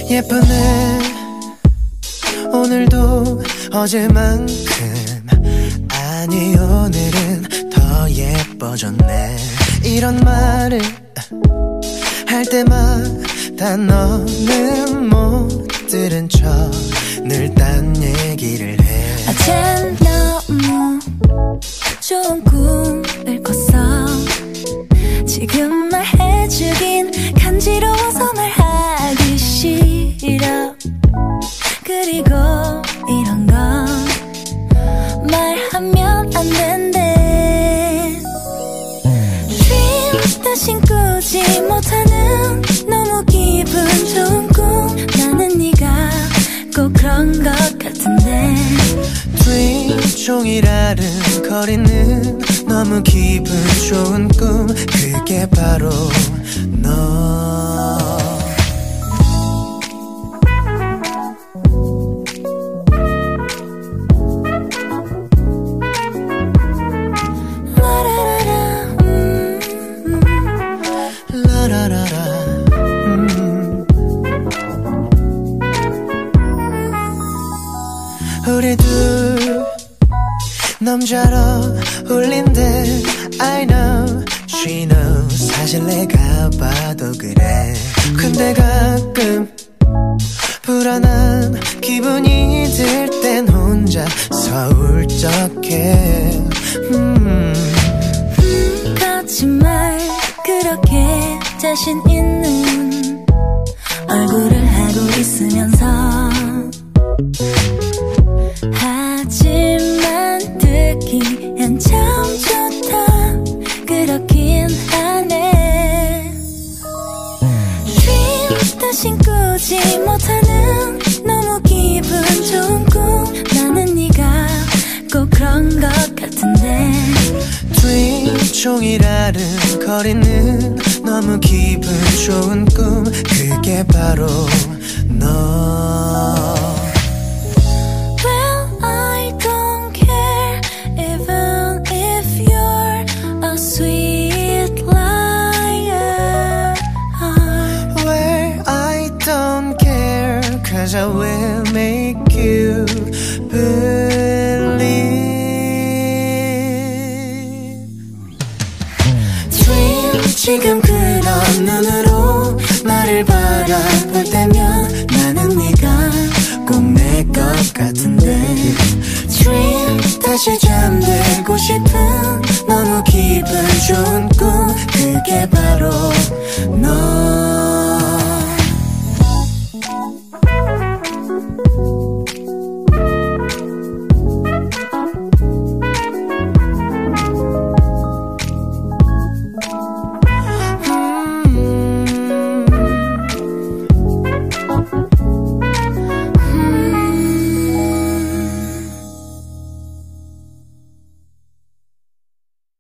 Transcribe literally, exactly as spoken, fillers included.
예쁘네 오늘도 어제만큼 아니 오늘은 더 예뻐졌네 이런 말을 할 때마다 너는 못 들은 척 늘 딴 얘기를 해 어젠 너무 좋은 꿈을 꿨어 지금 말해주긴 간지러워서 말하기 싫어 그리고 이런 건 말하면 안 된대 Dream 다신 꾸지 못하는 너무 기분 좋은 꿈 나는 네가 꼭 그런 것 같은데 Dream 종일 아른거리는 너무 기분 좋은 꿈 그게 바로 너 우리 둘 남자로 울린대 I know, she knows 사실 내가 봐도 그래 근데 가끔 불안한 기분이 들 땐 혼자서 울적해 음. 음, 거짓말 그렇게 자신 있는 얼굴을 하고 있으면서 하지만 듣기엔 참 좋다 그렇긴 하네 Dream 다신 꾸지 못하는 너무 기분 좋은 꿈 나는 네가 꼭 그런 것 같은데 Dream 종일 아른거리는 너무 기분 좋은 꿈 그게 바로 너 Cause I will make you believe Dream 지금 그런 눈으로 나를 바라볼 때면 나는 네가 꼭 내 것 같은데 Dream 다시 잠들고 싶은 너무 기분 좋은 꿈 그게 바로 너